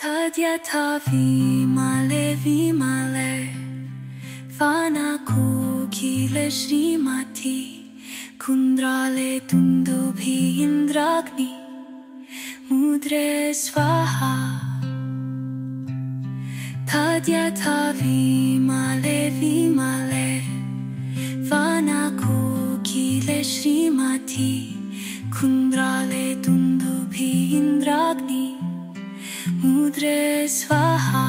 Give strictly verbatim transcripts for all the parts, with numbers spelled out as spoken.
Tadyata vimale vimale Vanakukile Srimati Kundrale Dundubhi Indragni Mudre Svaha Tadyata vimale vimale Vanakukile Srimati Kundrale Dundubhi Indragni Mudre Svaha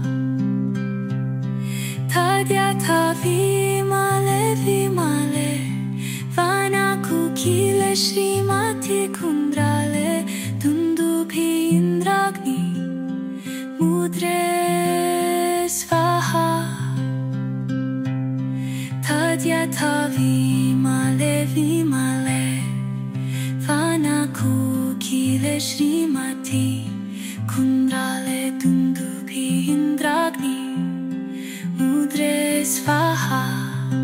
Tadyata vimale vimale Vanakukile Srimati Kundrale Dundubhi Indragni Mudre Svaha Tadyata vimale vimale Vanakukile Srimati Kundrale Dundubhi Indragni Mudre Svaha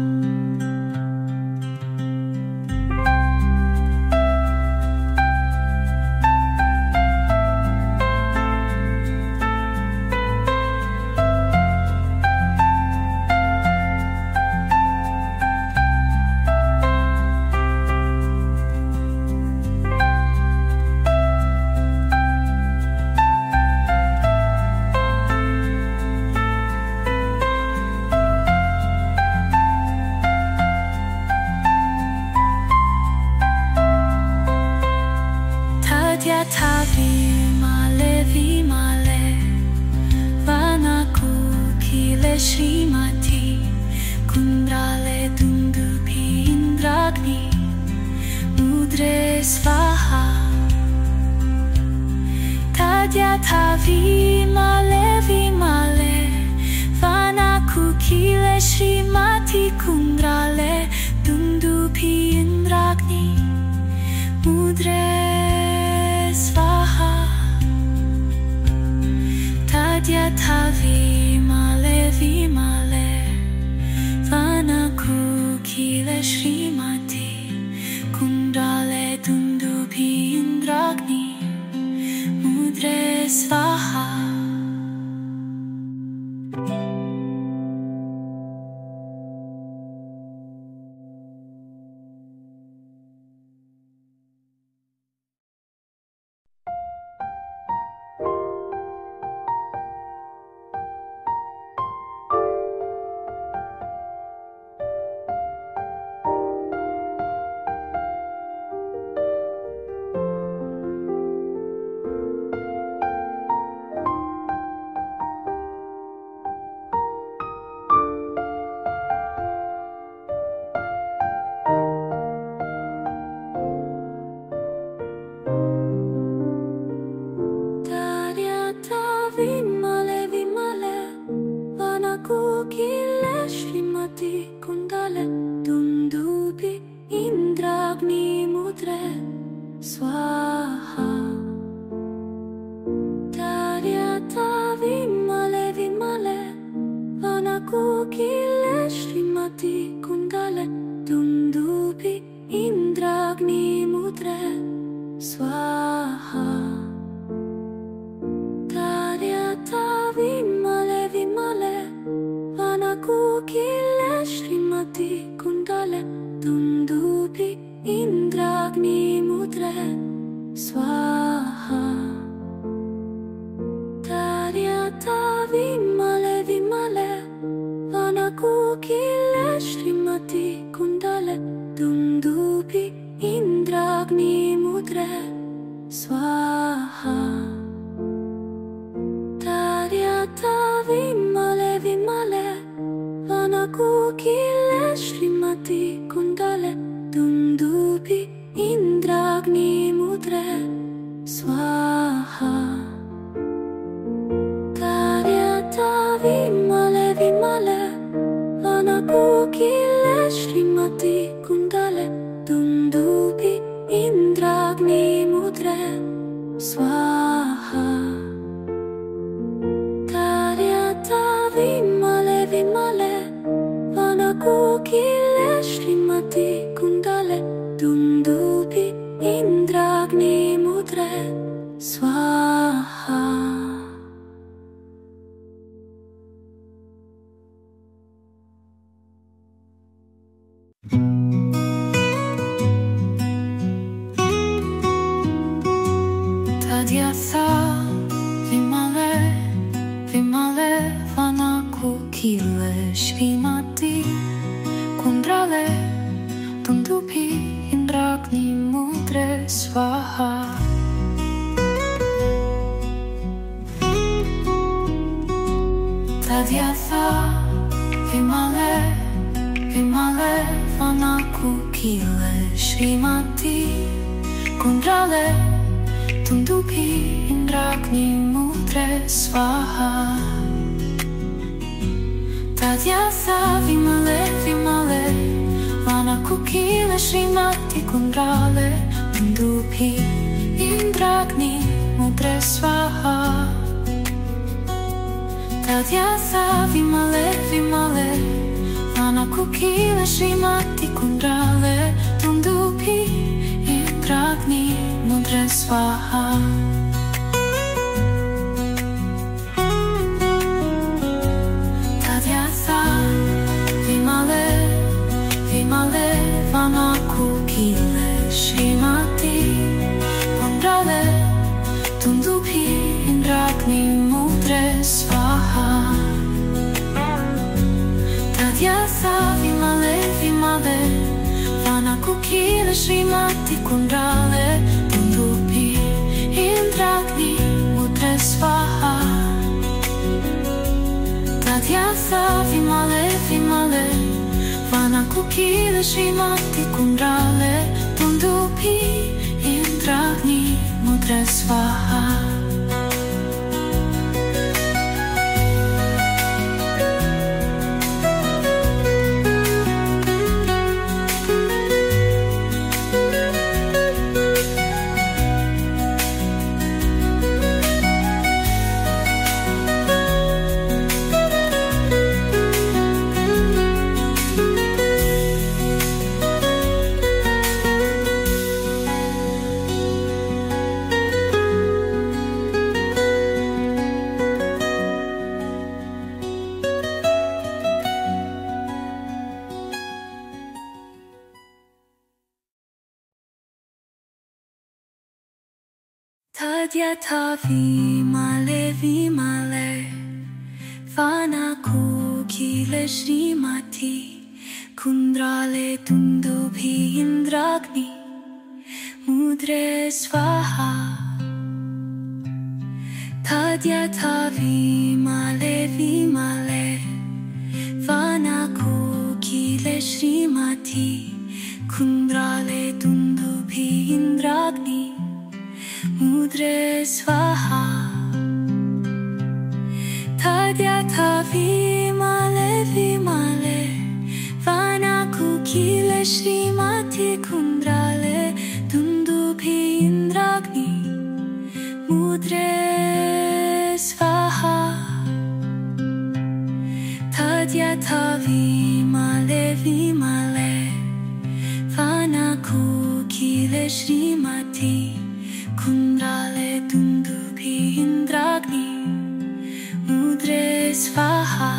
Tadyata vimale vimale Vanakukile Srimati Kundrale Dundubhi Indragni Mudre Svaha Tadyata vimale vimale Vanakukile Srimati Kundrale Dundubhi Indragni Mudre Svaha Tadyata vimale vimale Vanakukile Srimati Kundrale Dundubhi Indragni Mudre Svaha Vimale vimale Vanakukile Srimati Kundrale Dundubhi Indragni Mudre Svaha Tadyata vimale vimale Vanakukile Srimati Kundrale Dundubhi Indragni Mudre Svaha Vimale vimale Vanakukile Srimati Kundrale Dundubhi Indragni Mudre Svaha Tadyata vimale vimale Vanakukile Srimati Kundrale Dundubhi Indragni Mudre Svaha Tadyata vimale vimale Vanakukile Srimati Kundrale Dundubhi Indragni Mudre Svaha Tadyata vimale vimale Vanakukile Srimati Kundrale Dundubhi Indragni Mudre Svaha Vimale vimale Vanakukile Srimati Kundrale Dundubhi Indragni Mudre Svaha kile Shrimati Kundrale Tundupi Indrakni Mudre Swaha. Tadyatha Vimale Vimale Vanaku kile Shrimati Kundrale Tundupi Indrakni Mudre Swaha. Tadyatha Vimale Vimale Vanaku kile Shrimati Kundrale Tundupi Indrakni Mudre Swaha. Tadyatha Vimale Vimale Vanaku kile Shrimati Kundrale Tundupi Indrakni Mudre Swaha. Tadyatha Vimale Vimale Vanaku kile Shrimati Kundrale Tundupi Indrakni Mudre Swaha. Tadyatha Vimale Vimale Vanaku kile Shrimati Kundrale Tundupi Indrakni Mudre Swaha. Tadyatha Vimale Vimale Vanaku kile Shrimati Kundrale Tundupi Indrakni Mudre Swaha. Tadyatha Vimale Vimale Vanaku kile Shrimati Kundrale Tundupi Indrakni Mudre Swaha. Tadyatha Vimale Vimale Vanaku kile Shrimati Kundrale Tundupi Indrakni Mudre Swaha. Tadyatha Vimale Vimale Vanaku kile Shrimati Kundrale Tundupi Indrakni Mudre Swaha. Tadyatha Vimale Vimale Vanaku kile Shrimati Kundrale Tundupi Indrakni Mudre Swaha.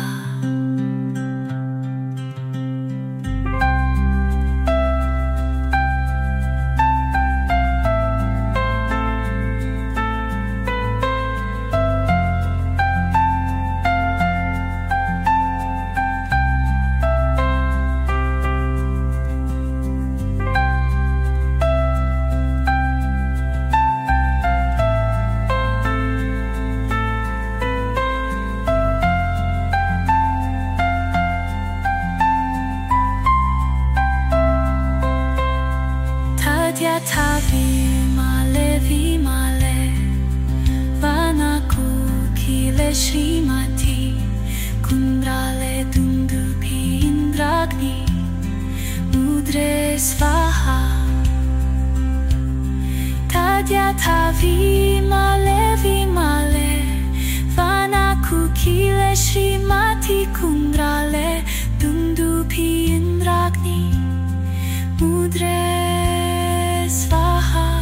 Tadyatha Vimale Vimale Vanaku kile Shrimati Kundrale Tundupi Indrakni Mudre Swaha. Tadyatha Vimale Vimale Vanaku kile Shrimati Kundrale Tundupi Indrakni Mudre Swaha.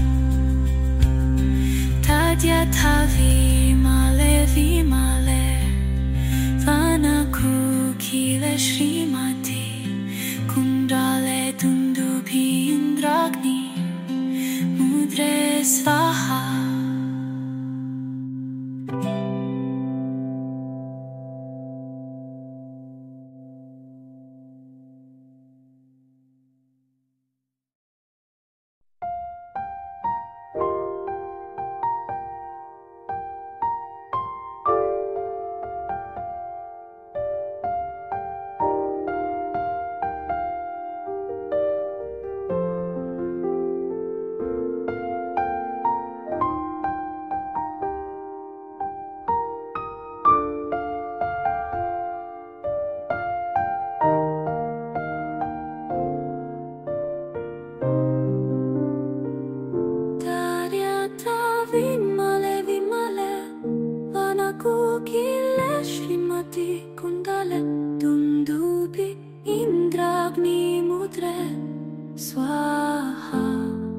Tadyatha Vimale Vimale Vanaku kile Shrimati Kundrale Tundupi Indrakni Mudre Swaha. vimale vimale vanakukile Shrimati Kundale Dundubi Indragni Mudre Swaha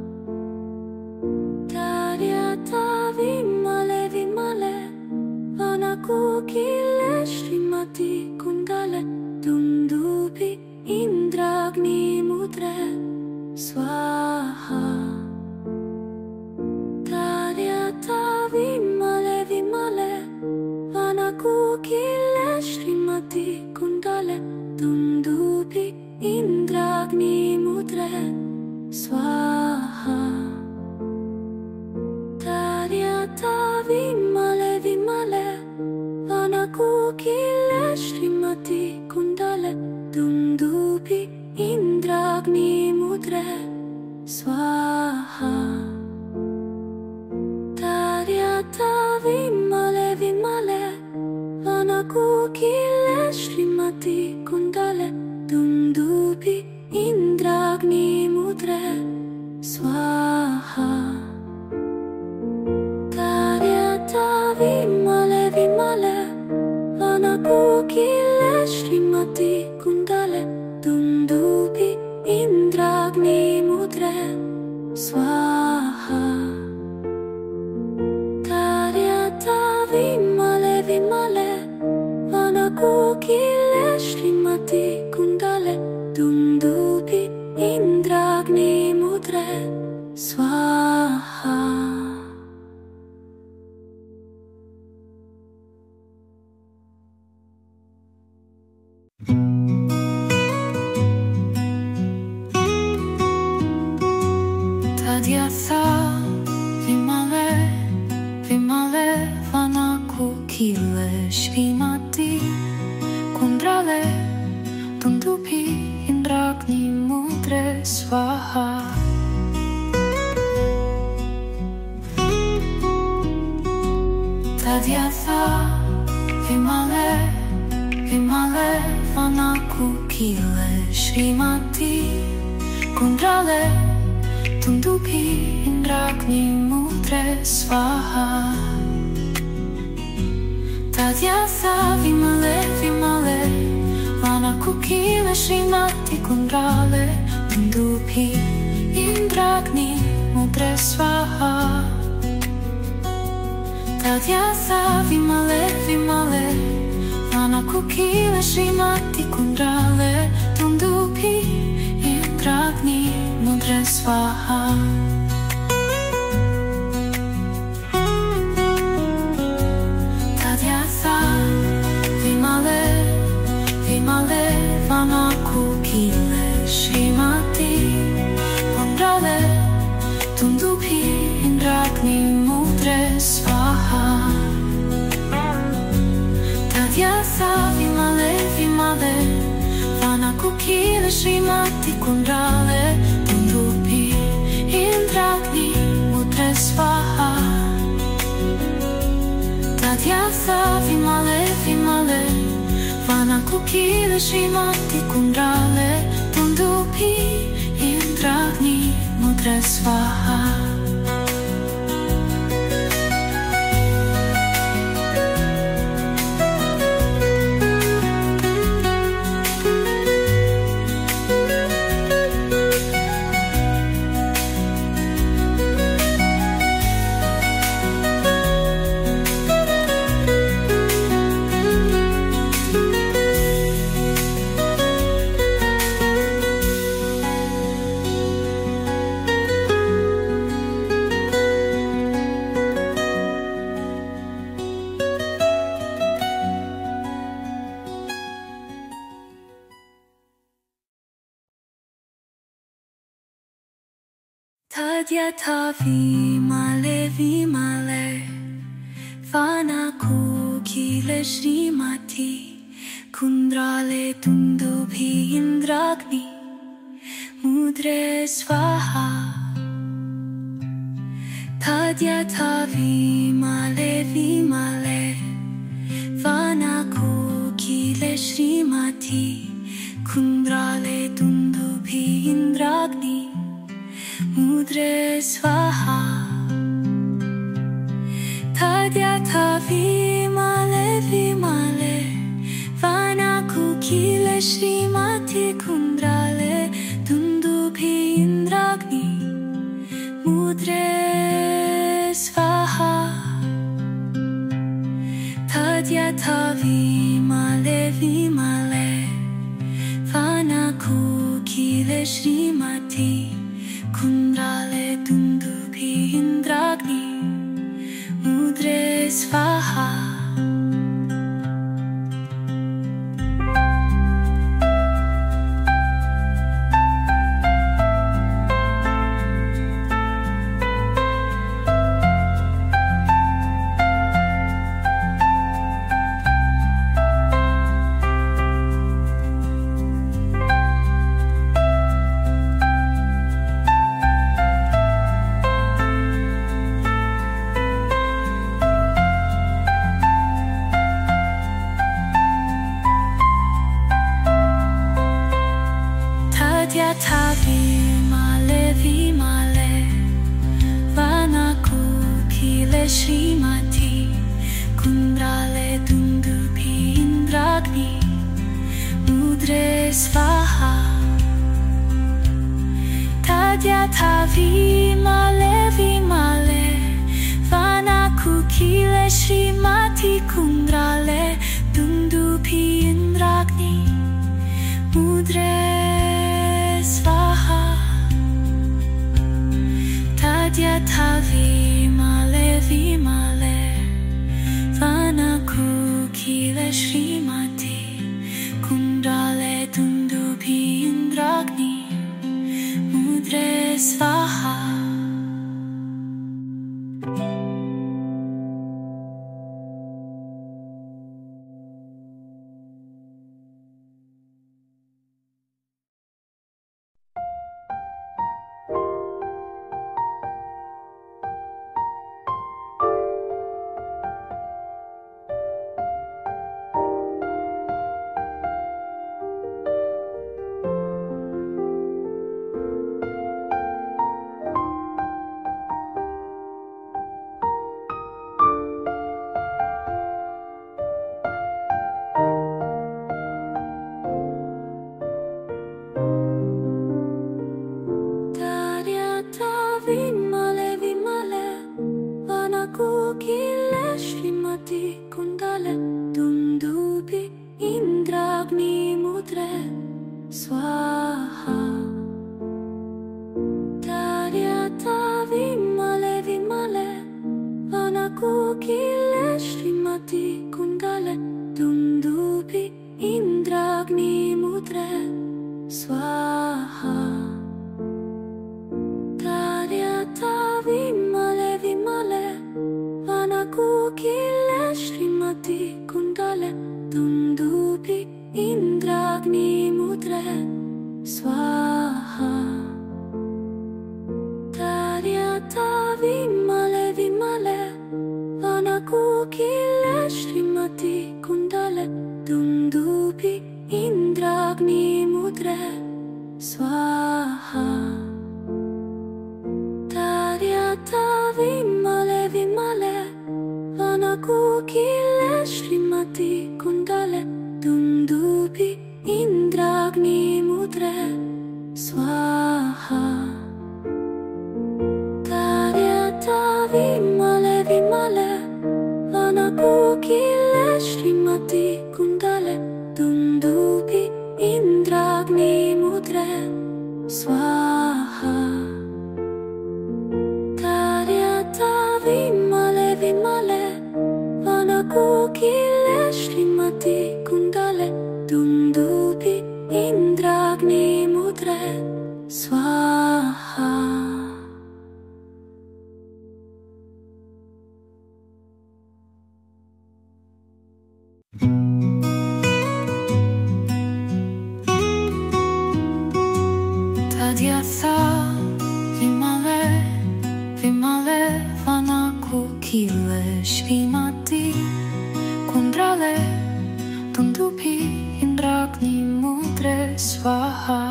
Taryata vimale vimale vanakukile Shrimati Kundale Dundubi Indragni Mudre Swaha Taryata vimale vimale vanakukile Shrimati Kundale Dundubi Indragni Mudre Swaha Taryata vimale vimale vanakukile Shrimati Kundale Dundubi Indragni Mudre Swaha Taryata vimale vimale vanakukile Shrimati Kundale Dundubi Indragni Mudre Swaha Taryata vimale vimale vanakukile Shrimati Kundale Dundubi Indragni Mudre Swaha Taryata vimale vimale vanakukile Shrimati Kundale Dundubi Indragni Mudre Swaha Tadyata vimale vimale vanakukile Shrimati Kundale Dundubi Indragni Mudre Swaha Tadyata vimale vimale vanakukile Shrimati Kundale Dundubi Indragni Mudre Swaha Tadyata vimale vimale vanakukile Shrimati Kundale Dundubi Indragni Mudre Swaha Tadyata vimale vimale vanakukile Shrimati Kundale Dundubi Indragni Mudre Swaha Tadyata vimale vimale vanakukile Shrimati Kundale Dundubi Indragni Mudre Swaha Tadyata vimale vimale vanakukile Shrimati Kundale Dundubi Indragni Mudre Swaha Tadyata vimale vimale vanakukile Shrimati Kundale Dundubi Indragni Mudre Swaha Tadyata vimale vimale vanakukile Shrimati Kundale Dundubi Indragni Mudre Swaha Tadyata vimale vimale vanakukile Shrimati Kundale Dundubi Indragni Mudre Swaha svaha Tadyata vimale vimale Vanaku kile Shrimati Kundrale Dundubhi Indragni Mudre svaha Tadyata vimale vimale Vanaku kile Shrimati Kundrale Dundubhi Indragni Mudre svaha Tadyata vimale vimale Vanaku kile Shrimati Kundrale Dundubhi Indragni Mudre svaha Tadyata vimale vimale Vanaku kile Shrimati Kundrale Dundubhi Indragni Mudre svaha Vimale vimale Vanaku kile Shrimati Kundrale Dundubhi Indragni Mudre svaha Tadyata vimale vimale Vanaku kile Shrimati Kundrale Dundubhi Indragni Mudre svaha Tadyata vimale vimale Vanaku kile Shrimati Kundrale Dundubhi Indragni Mudre svaha Tadyata vimale vimale Vanaku kile Shrimati Kundrale Dundubhi Indragni Mudre svaha Tadyata vimale vimale Vanaku kile Shrimati Kundrale Dundubhi Indragni Mudre svaha Tadyata vimale vimale Vanaku kile Shrimati Kundrale Dundubhi Indragni Mudre svaha Tadyata vimale vimale Vanaku kile Shrimati Kundrale Dundubhi Indragni Mudre svaha Tadyata vimale vimale Vanaku kile Shrimati Kundrale Dundubhi Indragni Mudre svaha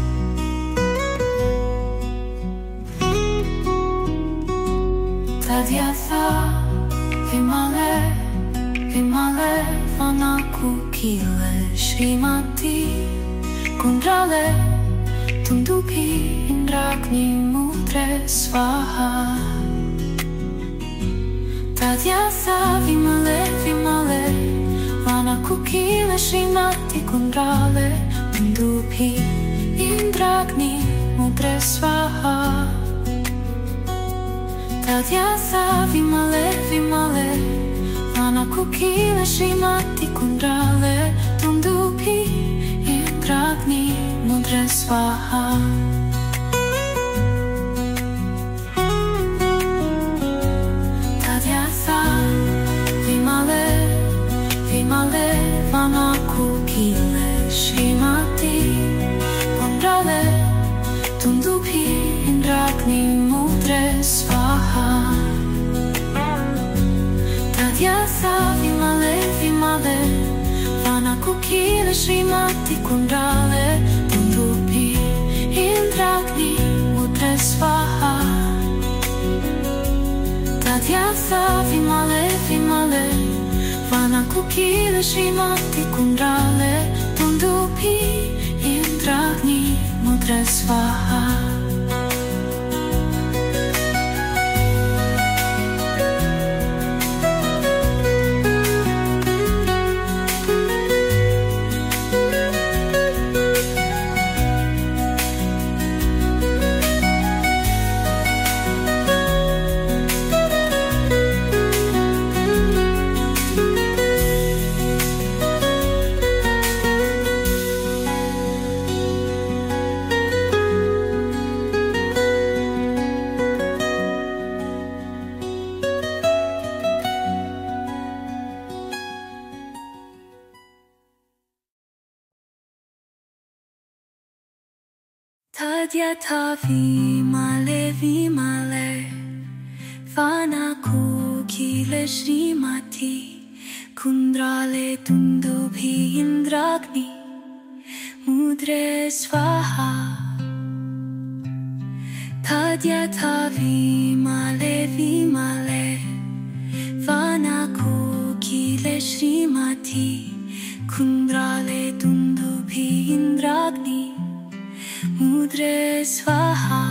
Tadyata vimale vimale Vanaku kile Shrimati Kundrale Dundubhi Indragni Mudre svaha Tadyasa vimale vimale Vanakukile Shrimati Kundrale Dundupi Indragni Mudre Svaha Tadyasa vimale vimale Vanakukile Shrimati Kundrale Dundupi Indragni Mudre Svaha Vimale Vanakukile Shrimati Kundrale Dundupi Indragni Mudre Svaha Tadyasa Vimale Vimale Vanakukile Shrimati Kundrale Dundupi Indragni Mudre Svaha Tadyasa Vimale Vimale Vanakukile Shrimati Kundrale Dundupi Indragni Mudre Svaha Tadyata vimale vimale Vanakukile Shrimati Kundrale Dundupi Indragni Mudre Svaha Tadyata vimale vimale Vanakukile Shrimati Kundrale Dundupi Indragni Mudre Svaha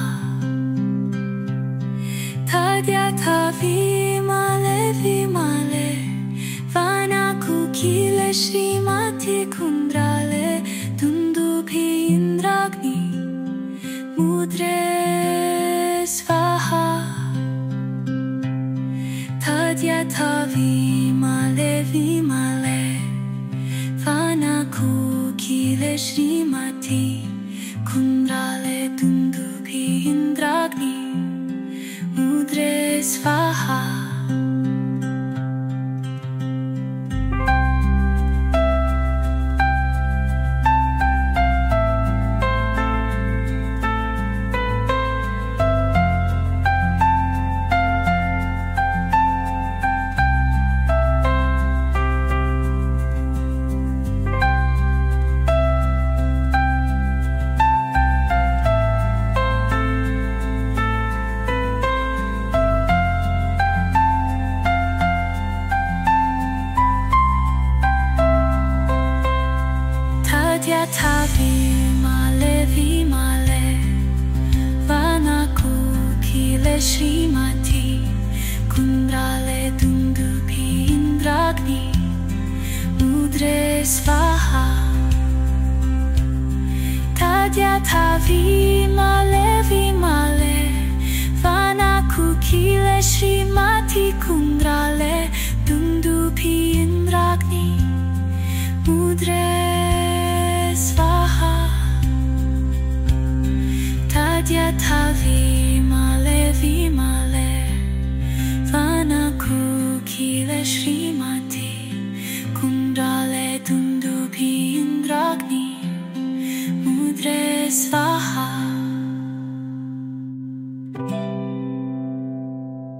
Tadyata vimale vimale Vanakukile Shrimati Kundrale Dundupi Indragni Mudre Svaha Tadyata vimale vimale Vanakukile Shrimati Kundrale Dundupi Indragni Mudre Svaha Tadyata vimale vimale Vanakukile Shrimati Kundrale Dundupi Indragni Mudre Svaha Tadyata vimale vimale Vanakukile Shrimati Kundrale Dundupi Indragni Mudre Svaha Tadyata vimale vimale Vanakukile Shrimati Kundrale Dundupi Indragni Mudre Svaha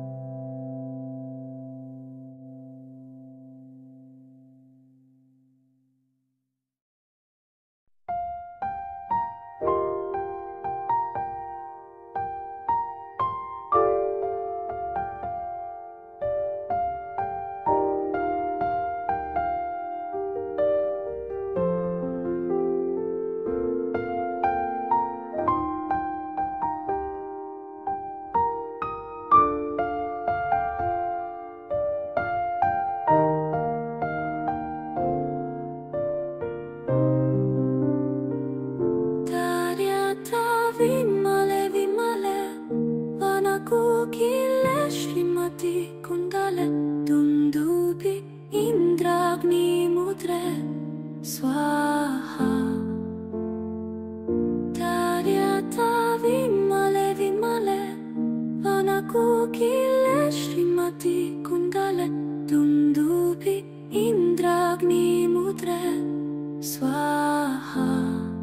Shrimati कुंडले दुंदुभि Indragni मुद्रे स्वाहा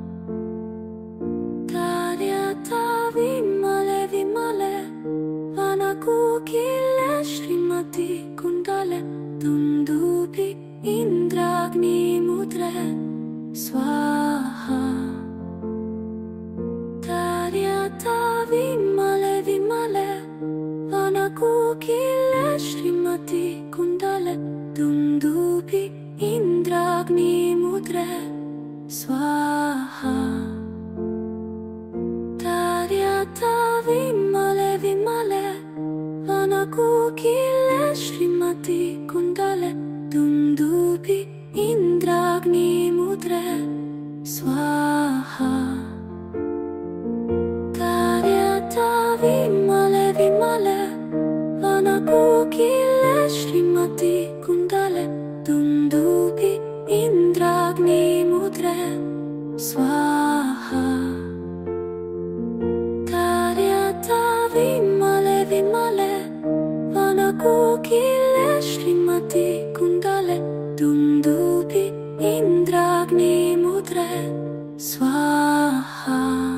तार्यता विमले विमले वनकुकिले श्रीमती कुंडले दुंदुभि इंद्राग्नि मुद्रे स्वाहा तार्यता विमले विमले वनकुकिले श्रीमती कुंडले दुंदुभि इंद्राग्नि मुद्रे स्वाहा तार्यता विमले विमले वनकुकिले श्रीमती कुंडले दुंदुभि इंद्राग्नि मुद्रे स्वाहा तार्यता विमले विमले वनकुकिले श्रीमती कुंडले दुंदुभि इंद्राग्नि मुद्रे स्वाहा तार्यता विमले विमले वनकुकिले श्रीमती कुंडले दुंदुभि इंद्राग्नि मुद्रे स्वाहा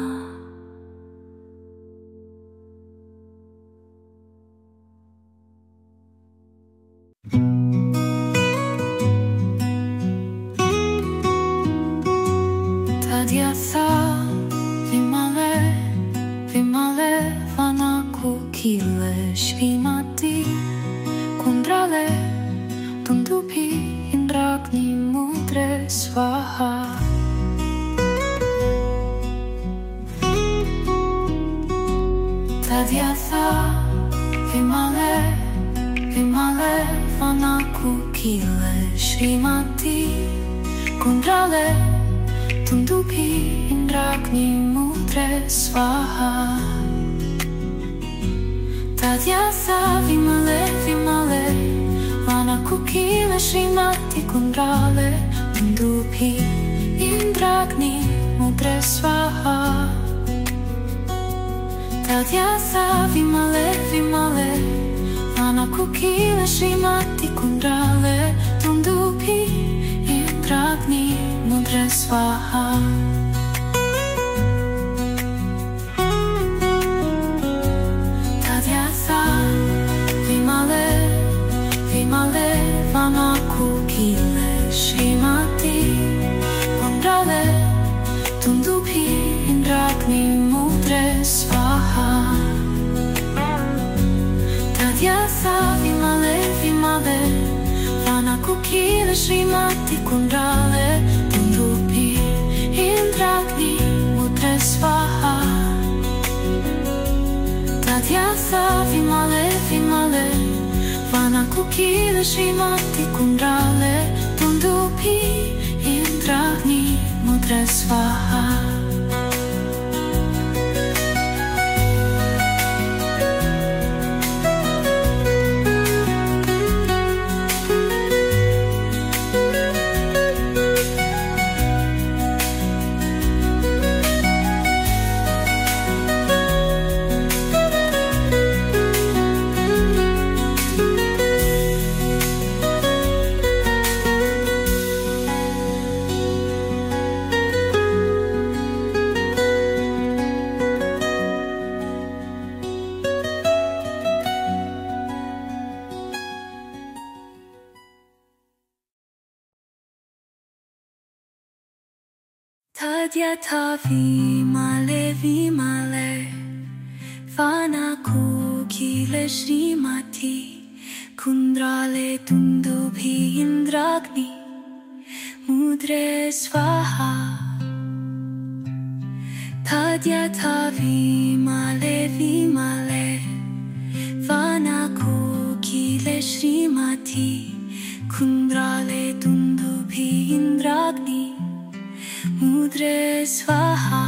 Tadyatha vimale vimale vanakukile Shrimati kundrale dundupi indragni mudre swaha Tadyatha vimale vimale vanakukile Shrimati kundrale dundupi indragni mudre swaha Tadyatha vimale vimale vanakukile Shrimati kundrale dundupi indragni mudre swaha Tadyatha vimale vimale vanakukile Shrimati kundrale dundupi indragni mudre swaha Tadyatha vimale vimale vanakukile Shrimati kundrale dundupi indragni mudre swaha Tadyatha vimale vimale vanakukile Shrimati kundrale dundupi indragni mudre swaha Tadyatha vimale vimale vanakukile Shrimati kundrale dundupi indragni mudre swaha Tadyatha vimale vimale vanakukile Shrimati kundrale dundupi indragni mudre swaha Tadyatha vimale vimale vanakukile Shrimati kundrale dundupi indragni mudre swaha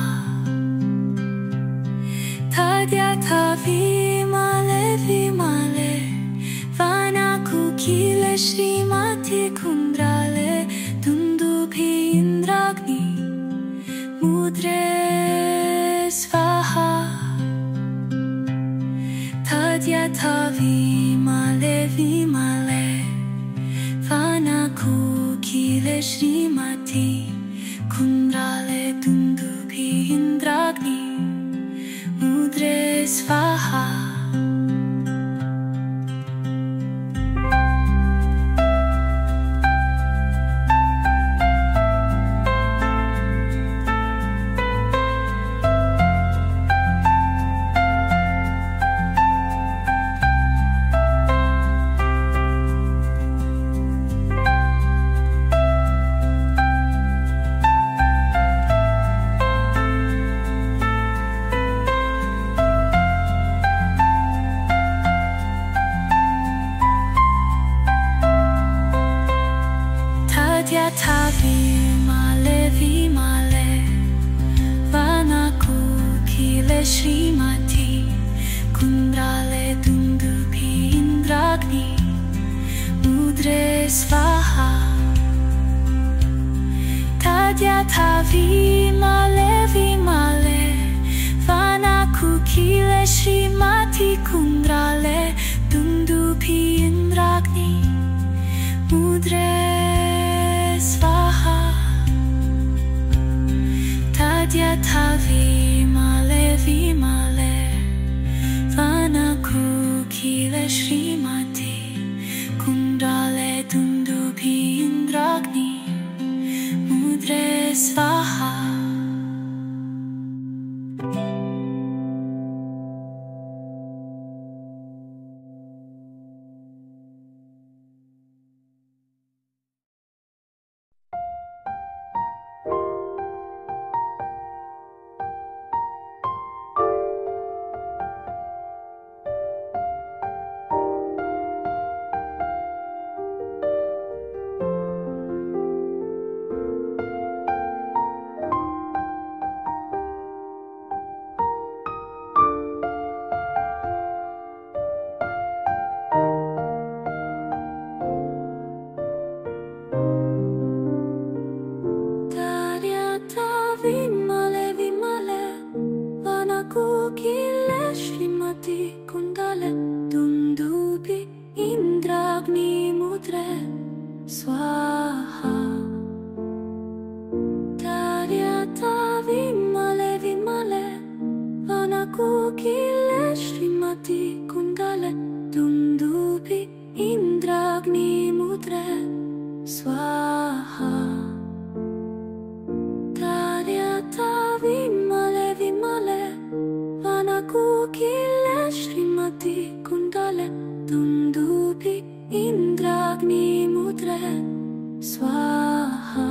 Tadyatha vimale vimale vanakukile Shrimati kundrale dundupi indragni mudre swaha Mudre Svaha Tadyatha Vimale Vimale Vanakukile Srimati Kundrale Dundupi Indragni Mudre Svaha Tadyatha Vimale Vimale Vanakukile Srimati Kundrale Dundupi Indragni Mudre Svaha Vimale Vimale Vanakukile Srimati Kundrale Dundupi Indragni Mudre Svaha Tadyatha Vimale Vimale Vanakukile Srimati Kundrale Dundupi Indragni Mudre Svaha Vimale Vimale Vanakukile Srimati Kundrale Dundupi Indragni Mudre Svaha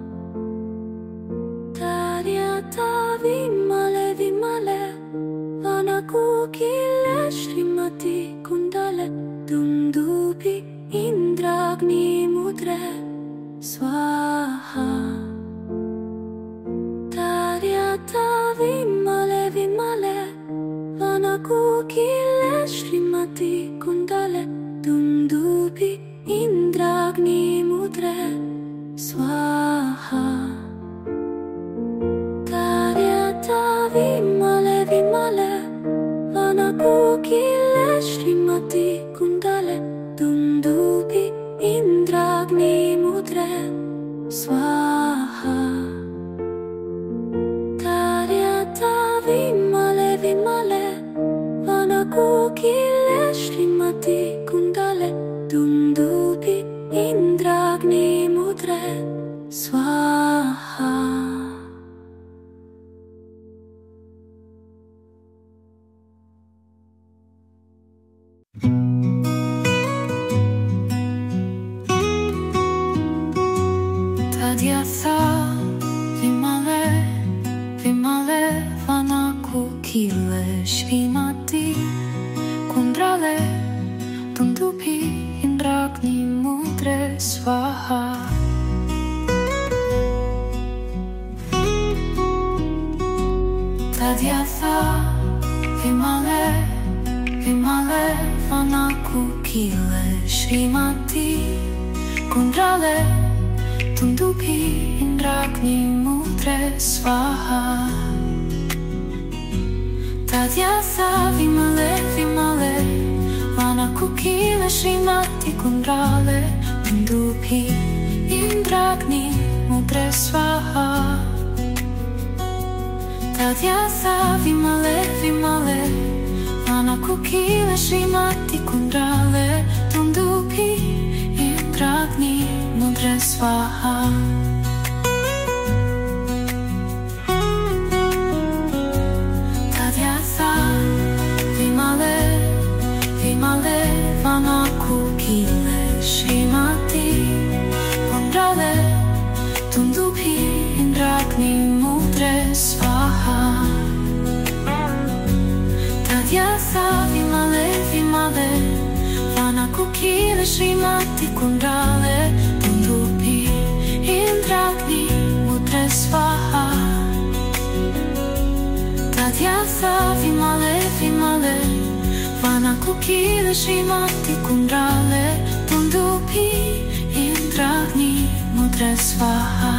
Tadyatha Vimale Vimale Vanakukile Srimati Kundrale Dundupi Indragni Mudre Svaha Tadyatha Vimale Vimale Vanakukile Srimati Kundrale Dundupi Indragni Mudre Svaha Tadyatha Vimale Vimale Vanakukile Srimati Kundrale Dundupi Indragni Mudre Svaha Vimale Vimale Vanakukile Srimati Kundrale Dundupi Indragni Mudre Svaha Tadyatha Vimale Vimale Vanakukile Srimati Kundrale Dundupi Indragni Mudre Svaha Tadyatha Vimale Vimale Vanakukile Srimati Kundrale Dundupi Indragni Mudre Svaha Tadyatha Vimale Vimale Vanakukile Srimati Kundrale Dundupi Indragni Mudre Svaha Tadyatha Vimale Vimale Vanakukile Srimati Kundrale Dundupi Indragni Mudre Svaha Tadyatha Vimale Vimale Vanakukile Srimati Kundrale Dundupi Indragni Mudre Svaha Tadyatha Vimale Vimale Vanakukile Srimati Kundrale Dundupi Indragni Mudre Svaha Tadyatha Vimale Vimale Vanakukile Srimati Kundrale Dundupi Swaha.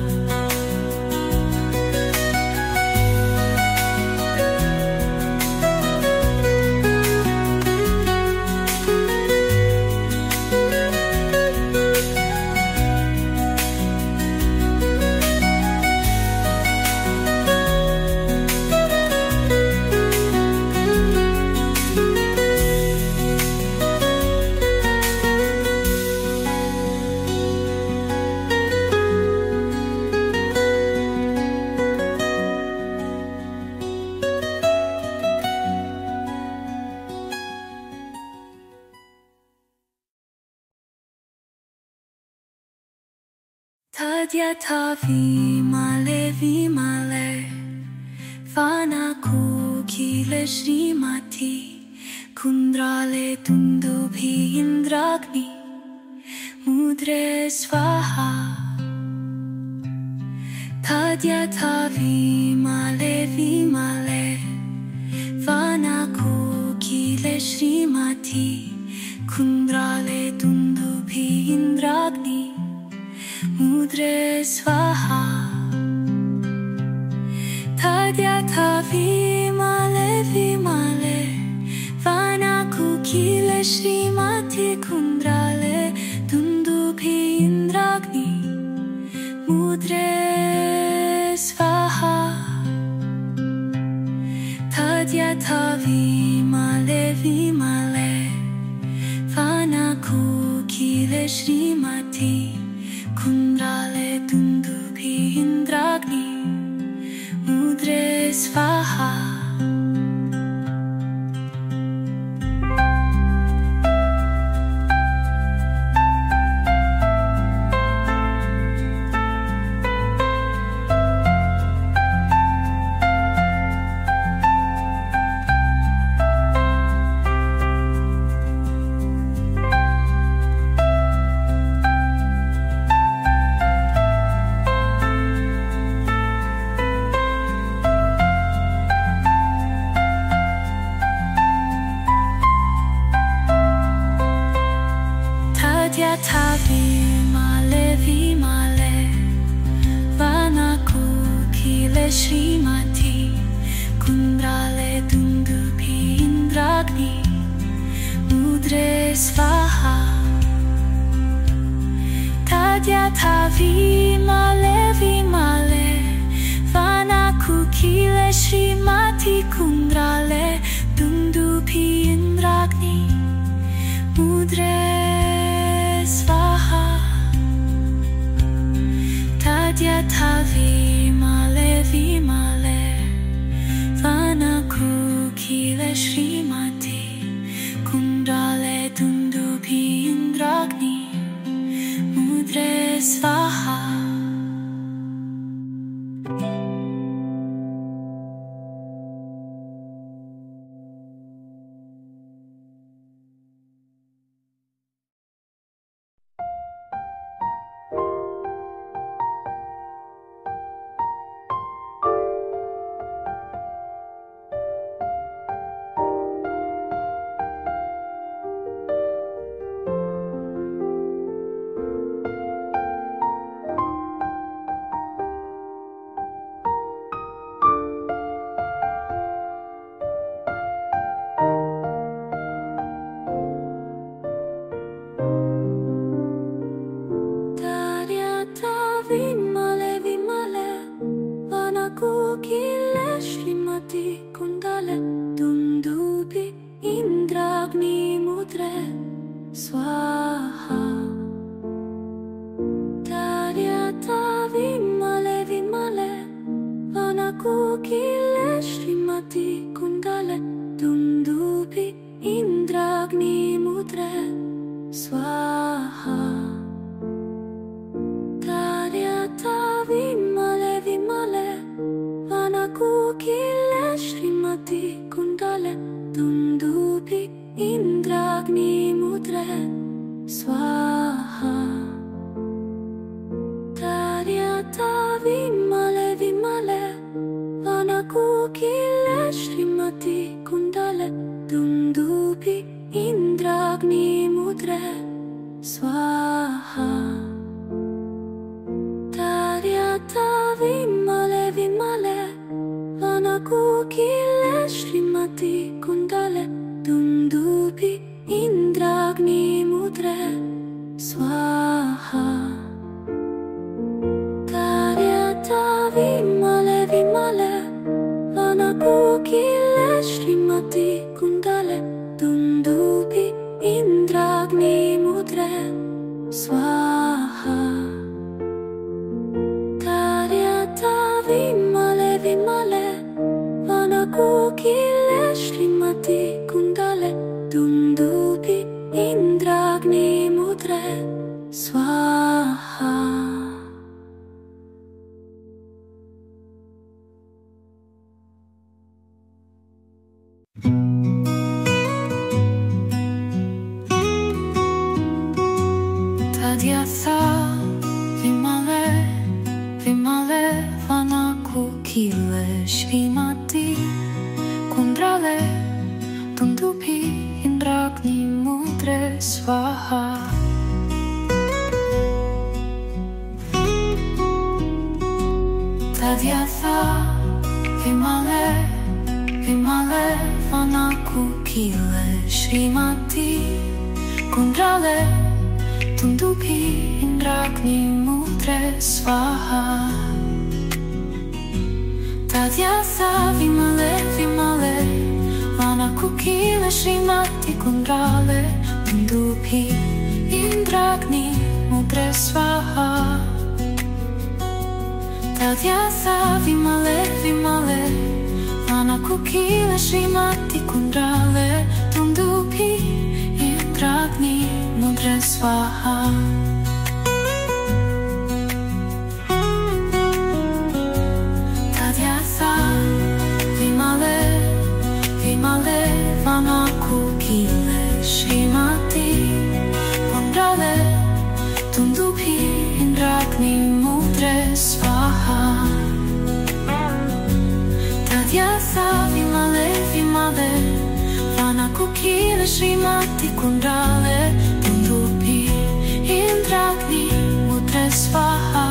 Tadyata vimale vimale Vanaku kile Shrimati Kundrale Dundubhi Indragni Mudre Swaha. Tadyata vimale vimale Vanaku kile Shrimati Kundrale Dundubhi Indragni Mudre Swaha. Tadyata vimale vimale Vanaku kile Shrimati Kundrale Dundubhi Indragni Mudre Swaha. Tadyata vimale vimale Vanaku kile Shrimati Kundrale Dundubhi Indragni Mudre Swaha. Tadyata vimale vimale Vanaku kile Shrimati Kundrale Dundubhi Indragni Mudre Swaha. Tadyata vimale vimale Vanaku kile Shrimati Kundrale Dundubhi Indragni Mudre Swaha. Tadyata vimale vimale Vanaku kile Shrimati Kundrale Dundubhi Indragni Mudre Swaha. Shrimati Kundale Dundubi Indragni Mudre Swaha Taryata Vimale Vimale Vanakukile Shrimati Kundale Dundubi Indragni Mudre Swaha Taryata Vimale Vimale Vanakukile Shrimati Kundale Dundubi Indragni Mudre Swaha. Tadyatha Vimale Vimale Vanakukile Shrimati Kundale Dundubi Indragni Mudre Swaha. Tadyatha Vimale Vimale Vanakukile Shrimati Kundale Dundubi Indragni Mudre Swaha. Tadyatha Vimale Vimale Vanakukile Shrimati Kundale Dundubi Indragni Mudre Swaha. Tadyatha Vimale Vimale Vanakukile Shrimati Kundale Dundubi Indragni Mudre Swaha. Tadyatha Vimale Vimale Vanakukile Shrimati Kundale Dundubi Indragni Mudre Swaha. Tadyatha Vimale Vimale Vanakukile Shrimati Kundale Dundubi Indragni Mudre Swaha.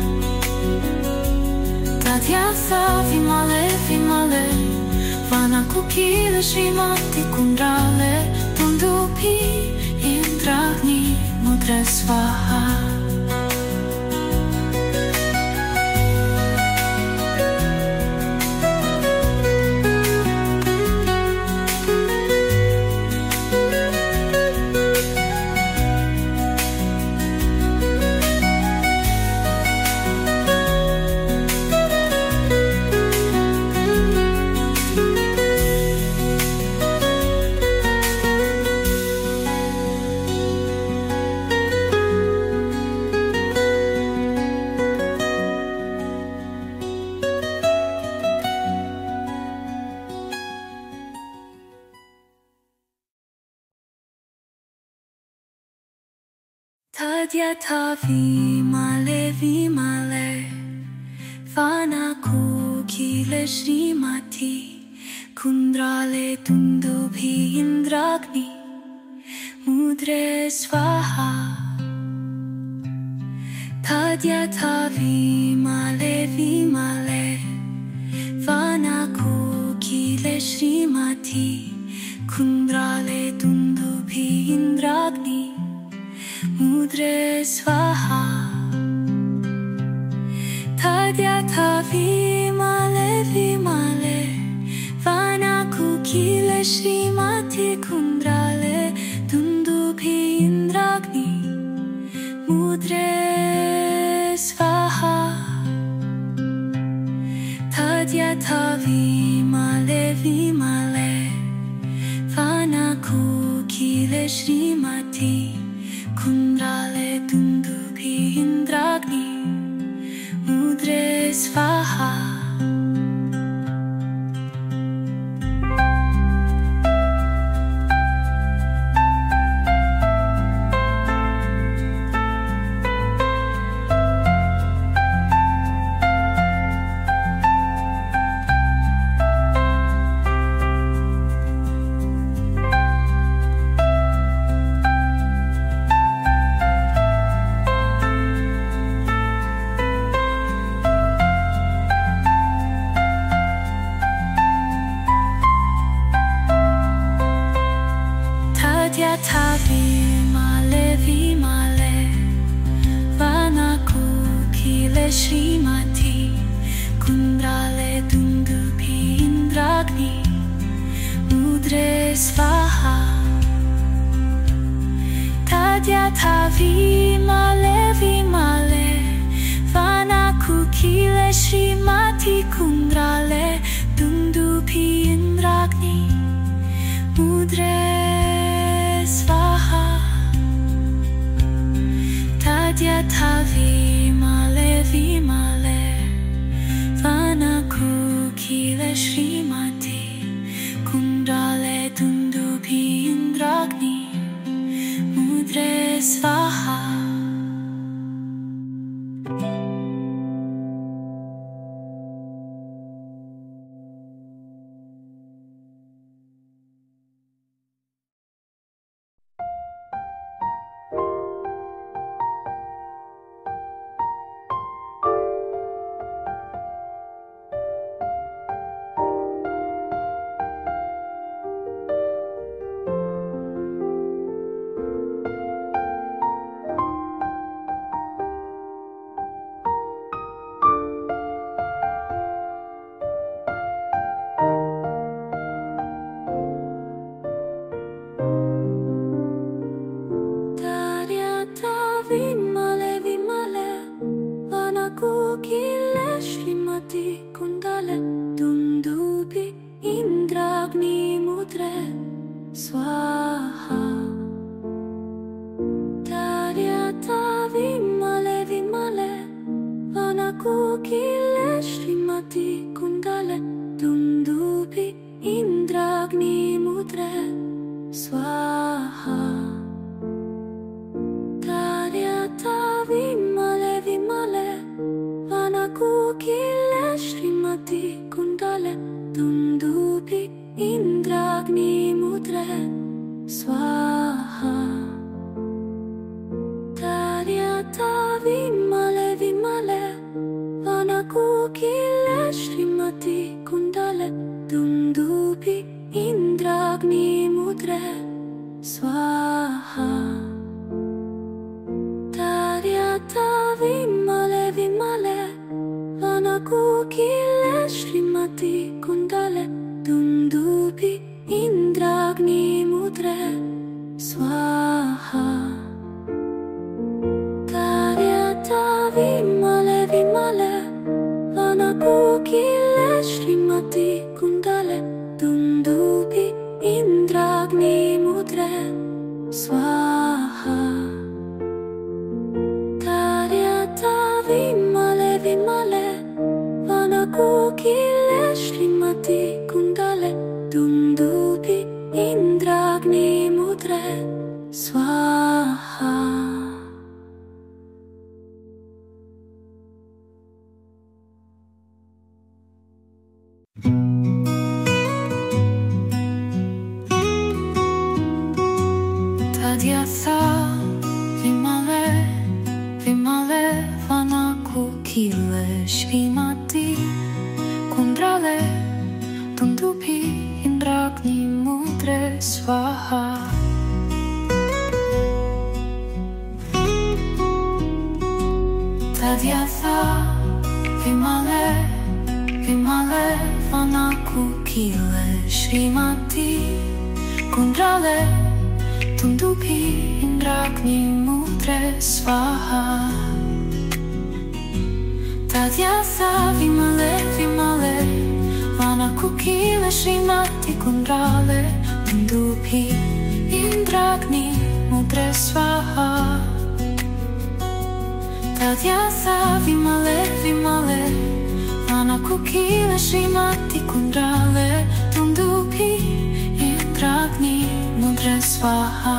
Tadyatha Vimale Vimale Vanakukile Shrimati Kundale Dundubi Indragni Mudre Swaha. Tadyatha Vimale Vimale Vanakukile Shrimati Kundale Dundubi Indragni Mudre Swaha. Tadyatha Vimale Vimale Vanakukile Shrimati Kundale Dundubi Indragni Mudre Swaha. Tadyatha Vimale Vimale Vanakukile Shrimati Kundale Dundubi Indragni Mudre Swaha. Tadyatha Vimale Vimale Vanakukile Shrimati Kundale Dundubi Indragni Mudre Swaha. Tadyata Vimale Vimale Vanakukile Shrimati Kundrale Dundupi Indragni Mudre Svaha Tadyata Vimale Vimale Vanakukile Shrimati Kundrale Dundupi Indragni Mudre Svaha. Vimale Vimale Vanakukile Shrimati Kundale Dundupi Indragni Mudre Svaha Tadyata Vimale Vimale Vanakukile Shrimati Kundale Dundupi Indragni Mudre Svaha Vimale Vimale Vanakukile Shrimati Kundale Dundupi Indragni Mudre Svaha Tadyata Vimale Vimale Vanakukile Shrimati Kundale Dundupi Indragni Mudre Svaha Tadyata Vimale Vimale Vanakukile Shrimati Kundale Dundupi Indragni Mudre Svaha Tadyata Vimale Vimale Vanakukile Shrimati Kundale Dundupi Indragni Mudre Svaha Vimale Vimale Vanakukile Shrimati Kundale Dundupi Indragni Mudre Svaha. Tadyata Vimale Vimale Vanakukile Shrimati Kundrale Dundupi Indragni Mudre Svaha Tadyata Vimale Vimale Vanakukile Shrimati Kundrale Dundupi Indragni Mudre Svaha Tadyata Vimale Vimale Vanakukile Shrimati Kundrale Dundupi Indragni Mudre Svaha Tadyata Vimale Vimale Vanakukile Shrimati Kundrale Dundupi Indragni Mudre Svaha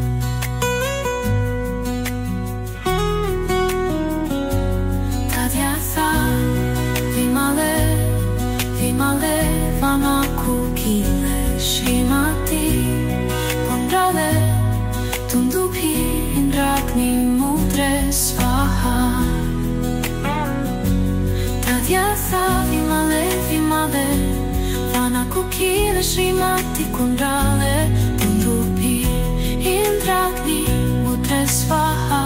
Tadyata Vimale Vimale Vanakukile Shrimati Kundrale Dundupi Indragni Mudre Svaha Tadyata Vimale Vimale Vanakukile Shrimati Kundrale Dundupi Indragni Mudre Svaha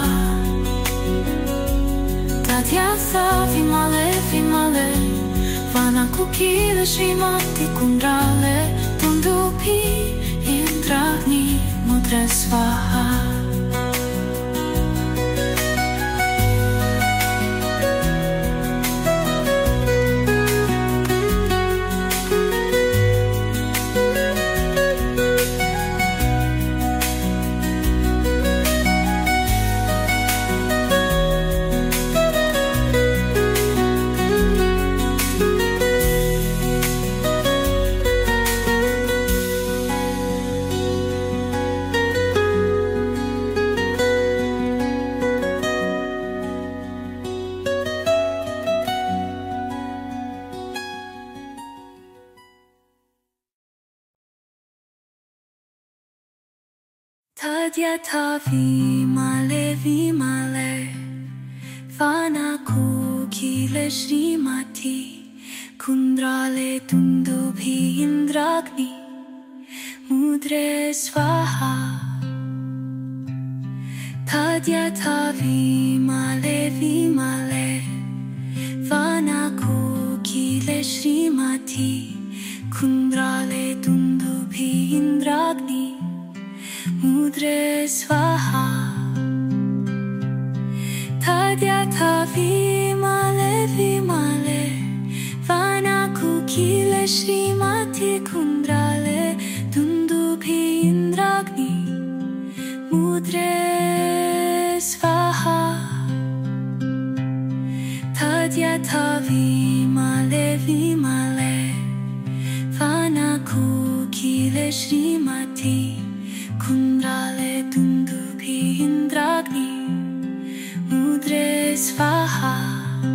Tadyata Vimale Vimale Vanakukile Shrimati Kundrale Dundupi Indragni Mudre Svaha Tadyata Vimale Vimale Vanakukile Srimati Kundrale Dundubhi Indragni Mudre Svaha Tadyata Vimale Vimale Vanakukile Srimati Kundrale Dundubhi Indragni Mudre Svaha Tadyata Vimale Vimale Vanakukile Srimati Kundrale Dundubhi Indragni Mudre Svaha Tadyata Vimale Vimale Vanakukile Srimati Kundrale Dundubhi Indragni Mudre Svaha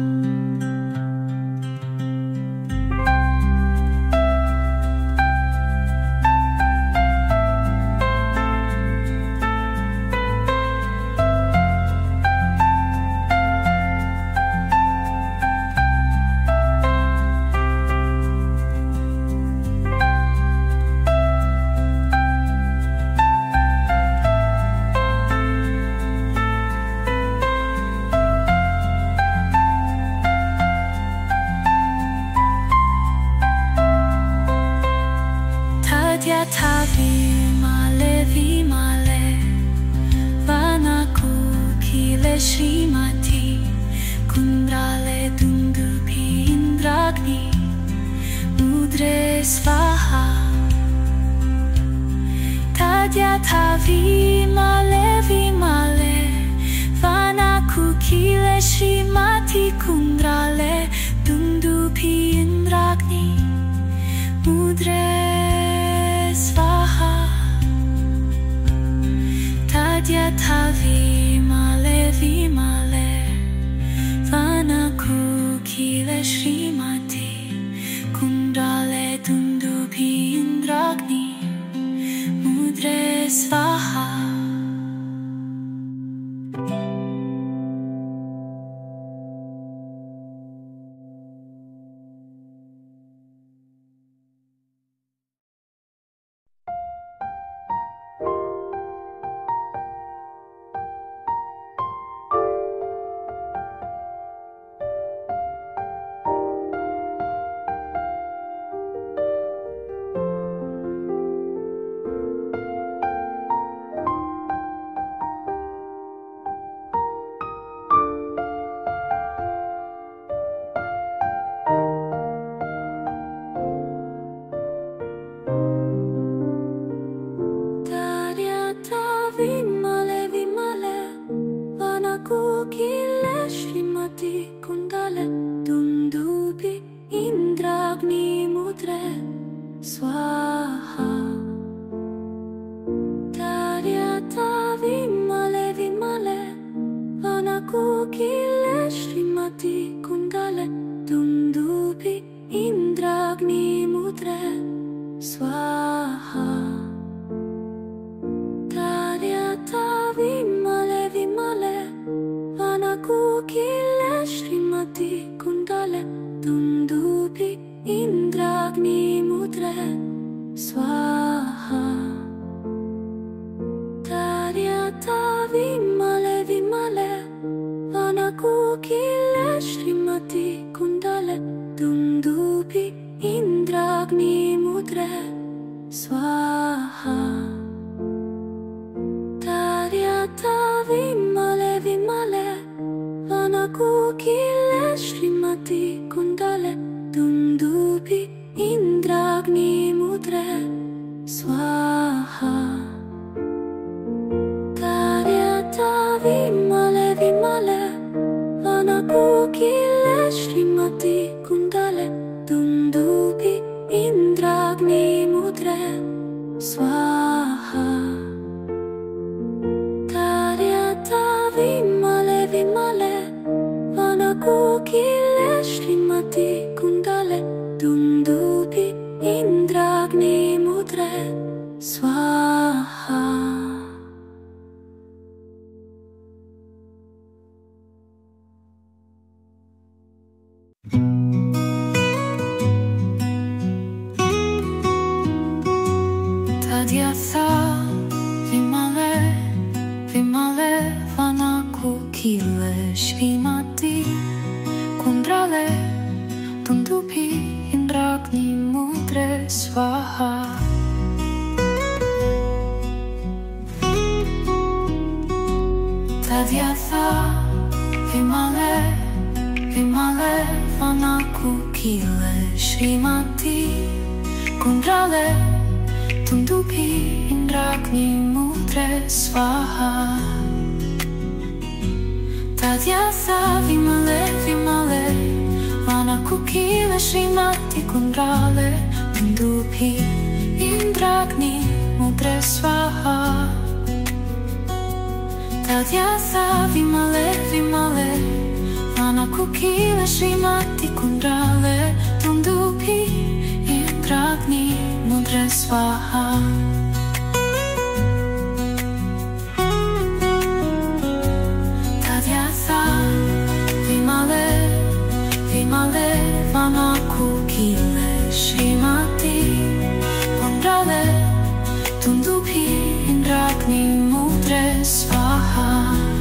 Tadyata Vimale Vimale Vanakukile Srimati Kundrale Dundubhi Indragni Mudre Svaha Tadyata Vimale Vimale Vanakukile Srimati Kundrale Dundubhi Indragni Mudre Svaha Tadyata Vimale Vimale Vanakukile Srimati Kundrale Dundubhi Indragni Mudre Svaha Vimale Vimale Vanakukile Srimati Kundrale Dundubhi Indragni Mudre Svaha Tadyata Vimale Vimale Vanakukile Srimati Kundrale Dundubhi Indragni Mudre Svaha Tadyata Vimale Vimale Vanakukile Srimati Kundrale Dundubhi Indragni Mudre Svaha Tadyata Vimale Vimale Vanakukile Srimati Kundrale Dundubhi Indragni Mudre Svaha Tadyata Vimale Vimale Vanakukile Srimati Kundrale Dundubhi Indragni Mudre Svaha Tadyata Vimale Vimale Vanakukile Srimati Kundrale Dundubhi Indragni Mudre Svaha Tadyata Vimale Vimale Vanakukile Srimati Kundrale Dundubhi Indragni Mudre Svaha Vimale, Vanakukile, Shrimati, Kundrale, Tundupi, Indragni, Mudre, Svaha. Tadyatha, Vimale, Vimale, Vanakukile, Shrimati, Kundrale, Tundupi, Indragni, Mudre, Svaha. Tadyatha, Vimale, Vimale, Vanakukile, Shrimati, Kundrale, Tundupi, Indragni, Mudre, Svaha. Tadyatha, Vimale, Vimale, Vanakukile, Shrimati, Kundrale, Tundupi, Indragni, Mudre, Svaha. Tadyatha, Vimale, Vimale, Vanakukile, Shrimati, Kundrale, Tundupi, Indragni, Mudre, Svaha.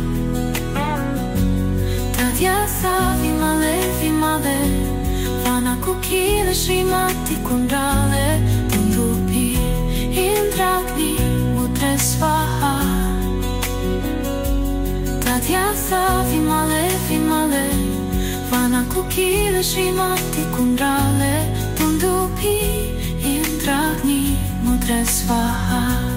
Tadyatha, Vimale, Vimale, Vanakukile, Shrimati, Kundrale, Tundupi, Indragni, Mudre, Svaha. Tadyatha, Vimale, Vimale, Vanakukile, Shrimati, Kundrale, Tundupi, Indragni, Mudre, Svaha.